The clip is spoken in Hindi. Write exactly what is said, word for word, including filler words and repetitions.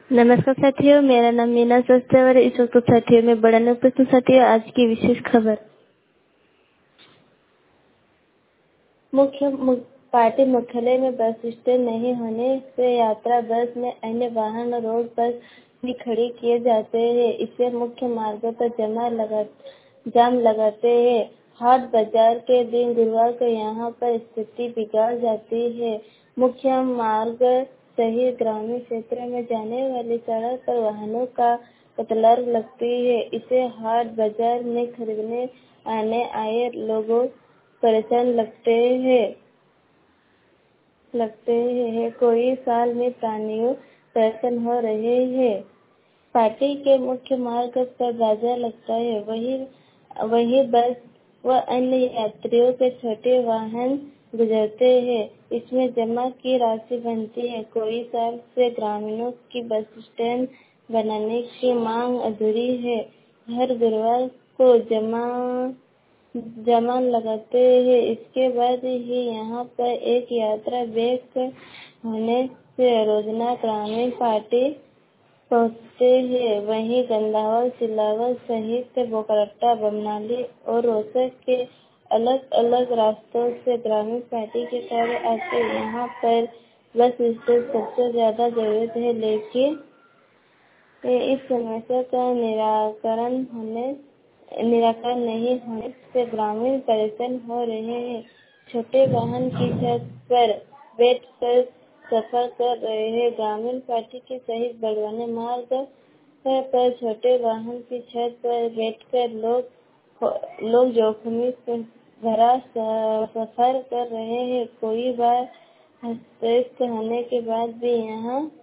नमस्कार साथियों, मेरा नाम मीना सस्ते और इस वक्त साथियों में बड़ा उपस्थित साथियों आज की विशेष खबर। मुख्य मु, पार्टी मुख्यालय में बस स्टैंड नहीं होने से यात्रा बस में अन्य वाहन रोड पर भी खड़ी किए जाते हैं। इससे मुख्य मार्गों पर जमा लगा जाम लगाते हैं। हाट बाजार के दिन गुरुवार को यहाँ पर स्थिति बिगड़ जाती है। मुख्य मार्ग सहित ग्रामीण क्षेत्र में जाने वाली सड़क पर वाहनों का कतार लगती है। इसे हाट बाजार में खरीदने आने आए लोगों परेशान लगते हैं लगते हैं कोई साल में प्राणियों परेशान हो रहे हैं। पार्टी के मुख्य मार्ग पर बाजार लगता है, वही वही बस व अन्य यात्रियों के छोटे वाहन गुजरते हैं। इसमें जमा की राशि बनती है। कोई साल से ग्रामीणों की बस स्टैंड बनाने की मांग अधूरी है। हर गुरुवार को जमा जमा लगाते हैं। इसके बाद ही यहाँ पर एक यात्रा बैग होने से रोजाना ग्रामीण पार्टी पहुँचते हैं। वहीं गंदावल, सिलावल सहित बोकारो, बमनाली और रोहतक के अलग अलग रास्तों से ग्रामीण पार्टी के कार्य आते हैं। यहाँ पर बस स्टैंड सबसे ज्यादा जरूरत है, लेकिन इस समस्या का निराकरण होने निराकरण नहीं होने से ग्रामीण परेशान हो रहे हैं। छोटे वाहन की छत पर बैठकर सफर कर रहे हैं। ग्रामीण पार्टी के सहित बड़वानी मार्ग पर छोटे वाहन की छत पर बैठकर लोग लोग जोखिम भरा सफर कर रहे हैं। कई बार हस्तक्षेप होने के बाद भी यहाँ